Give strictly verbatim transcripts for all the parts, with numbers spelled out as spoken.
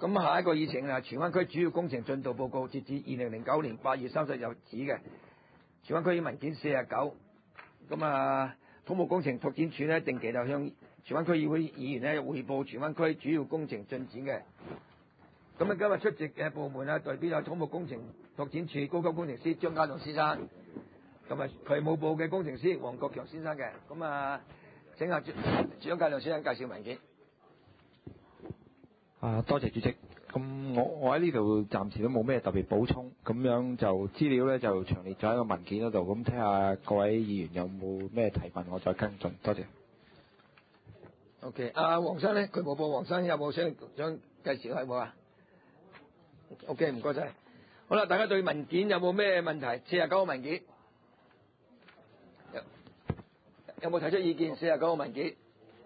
咁下一個議程啊，荃灣區主要工程進度報告，截至二零零九年八月三十日止嘅荃灣區文件四十九。咁啊，土木工程拓展署呢，定期就向荃灣區議會議員呢匯報荃灣區主要工程進展嘅。咁啊，今日出席嘅部門啊，代表有土木工程拓展署高級工程師張家棟先生，咁啊，渠務部嘅工程師黃國強先生嘅。咁啊，請下張張家棟先生介紹文件。 啊，多謝主席。咁我我喺呢度暫時都冇咩特別補充，咁樣就資料咧就詳列咗喺個文件嗰度，咁睇下各位議員有冇咩提問，我再跟進。多謝。 OK， 阿黃生咧，渠務部黃生有冇想想介紹係冇啊 ？OK， 唔該晒。好啦，大家對文件有冇咩問題？四十九個文件，有有冇提出意見？四十九個文件。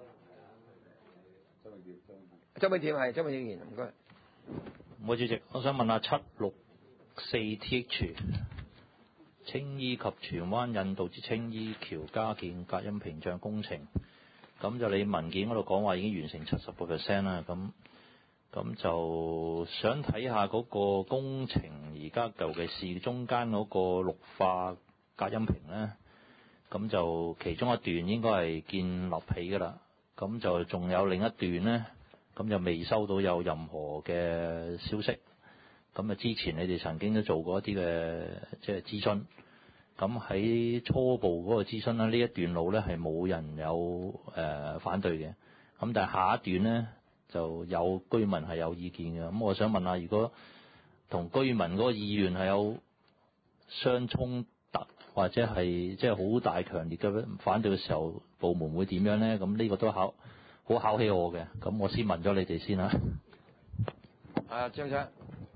周永健係周永健議員，唔該。 唔該主席，我想問下七六四 T H 青衣及荃灣引道之青衣橋加建隔音屏障工程，咁就你文件嗰度講話已經完成七十個 percent 啦，咁咁就想睇下嗰個工程而家尤其是中間嗰個綠化隔音屏咧，咁就其中一段應該係建立起㗎啦，咁就仲有另一段咧。咁就未收到有任何嘅消息。咁啊，之前你哋曾經都做過一啲嘅即係諮詢。咁喺初步嗰個諮詢咧，呢一段路咧係冇人有誒、呃、反對嘅。咁但係下一段咧就有居民係有意見嘅。咁我想問下，如果同居民嗰個意願係有相衝突，或者係即係好大強烈嘅反對嘅時候，部門會點樣咧？咁呢個都考。好考起我嘅，咁我先問咗你哋先啦。 啊，張生。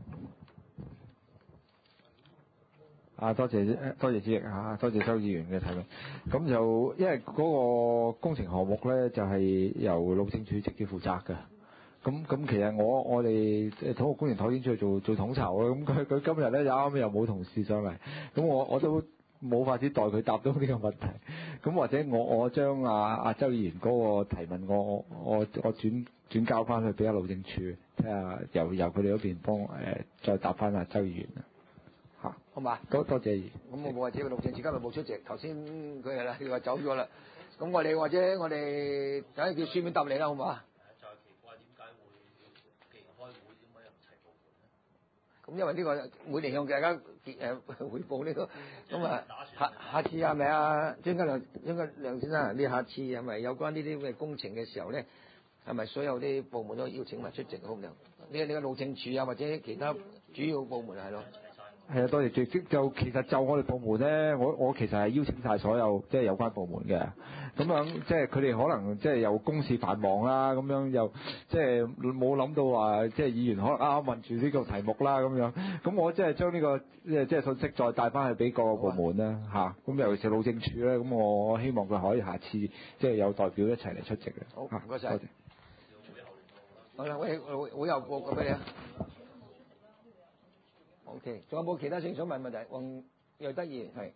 啊，多謝多謝主席啊，多謝周議員嘅提問。咁就因為嗰個工程項目咧，就係、是、由路政署直接負責嘅。咁咁其實我我哋土木工程拓展署做做統籌啊。咁佢佢今日咧就啱啱又冇同事上嚟，咁我我都冇法子代佢答到呢個問題。咁或者我我將阿阿周議員嗰個提問，我我我我轉轉交翻去俾阿路政署，睇下由由佢哋嗰邊幫誒、呃、再答翻阿周議員啊嚇， 好嘛？ 多多謝。 咁我冇話知個路政署今日冇出席，頭先佢係啦，佢話走咗啦。咁我哋或者我哋等佢書面答你啦，好唔好啊？ 就係奇怪點解會既然開會點解又唔齊部門咧？ 咁因為呢個每年向大家誒彙報呢個，咁啊下下次係咪啊張家良張家良先生？你下次係咪有關呢啲嘅工程嘅時候咧，係咪所有啲部門都邀請埋出席好唔好？呢呢個路政署啊，或者其他主要部門係咯。 係啊，多謝主席。就其實就我哋部門咧，我我其實係邀請晒所有即係有關部門嘅。咁樣即係佢哋可能即係有公事繁忙啦，咁樣又即係冇諗到話即係議員可能啱啱問住呢個題目啦，咁樣。咁我即係將呢個即係即係信息再帶翻去俾各個部門啦嚇。咁尤其是路政署咧，咁我希望佢可以下次即係有代表一齊嚟出席嘅。 好，唔該晒。 多謝。 好啦，會會會有報告俾你啊。O.K. 仲有冇其他想想問問題？黃又得議員係。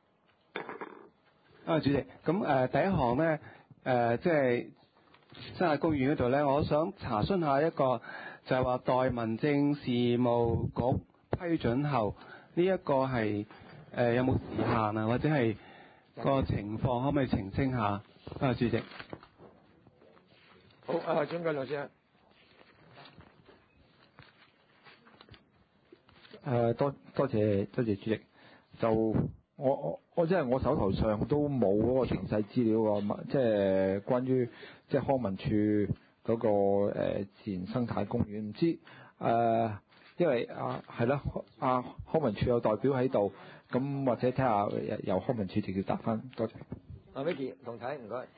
啊，主席，咁誒、呃、第一項咧，誒、呃、即係新界公園嗰度咧，我想查詢下一個就係話待民政事務局批准後，呢、這、一個係誒、呃、有冇時限啊，或者係個情況可唔可以澄清下？啊，主席。 好，啊，張家良先生。 誒多多謝多謝主席，就我我我即係我手頭上都冇嗰個詳細資料喎，即係關於即係康文署嗰個誒自然生態公園，唔知誒，因為啊係啦，啊康文署有代表喺度，咁或者睇下由康文署直接答翻，多謝。 阿 Vicky 同睇唔該。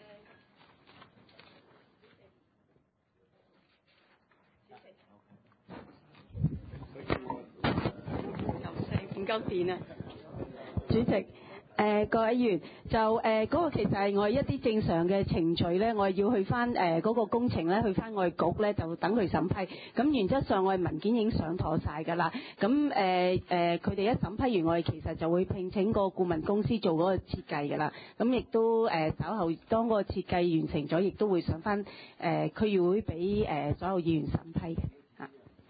唔夠電啊！主席，誒、呃、各位議員，就誒嗰、呃那個其實係我一啲正常嘅程序咧，我要去翻誒嗰個工程咧，去翻我哋局咧，就等佢審批。咁原則上我哋文件已經上妥晒㗎啦。咁誒誒，佢、呃、哋、呃、一審批完，我哋其實就會聘請個顧問公司做嗰個設計㗎啦。咁亦都誒、呃、稍後當嗰個設計完成咗，亦都會上翻誒區議會俾誒所有議員審批嘅嚇。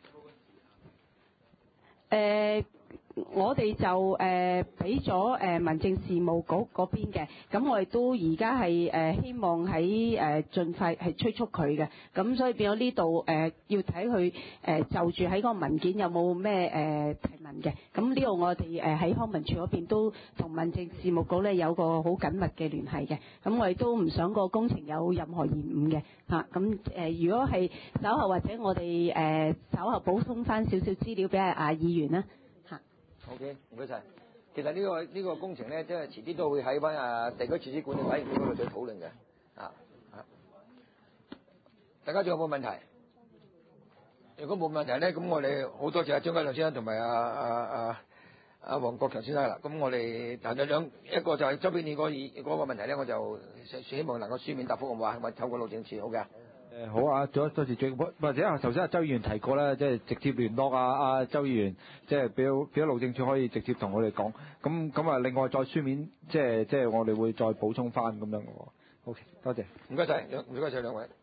我哋就誒俾咗誒民政事務局嗰邊嘅，咁我哋都而家係誒希望喺誒盡快係催促佢嘅，咁所以變咗呢度誒要睇佢誒就住喺個文件有冇咩誒提問嘅，咁呢度我哋誒喺康文署嗰邊都同民政事務局咧有個好緊密嘅聯繫嘅，咁我哋都唔想個工程有任何延誤嘅嚇，咁誒如果係稍後或者我哋誒稍後補充翻少少資料俾阿阿議員啦。 OK， 唔該晒。其實呢、呢個呢、呢個工程咧，即係遲啲都會喺翻啊地區設施管理委員會嗰度再討論嘅。啊啊！大家仲有冇問題？如果冇問題咧，咁我哋好多謝阿張家亮先生同埋阿阿阿阿黃國強先生啦。咁我哋談咗兩一個就係周邊你嗰嗰個問題咧，我就希望能夠書面答覆我話，或透過路政署好嘅。 誒好啊，多多謝最或者啊，頭先阿周議員提過啦，即係直接聯絡啊阿周議員，即係俾俾咗路政署可以直接同我哋講。咁咁啊，另外再書面，即係即係我哋會再補充翻咁樣嘅喎。OK，多謝。 唔該晒，唔該晒兩位。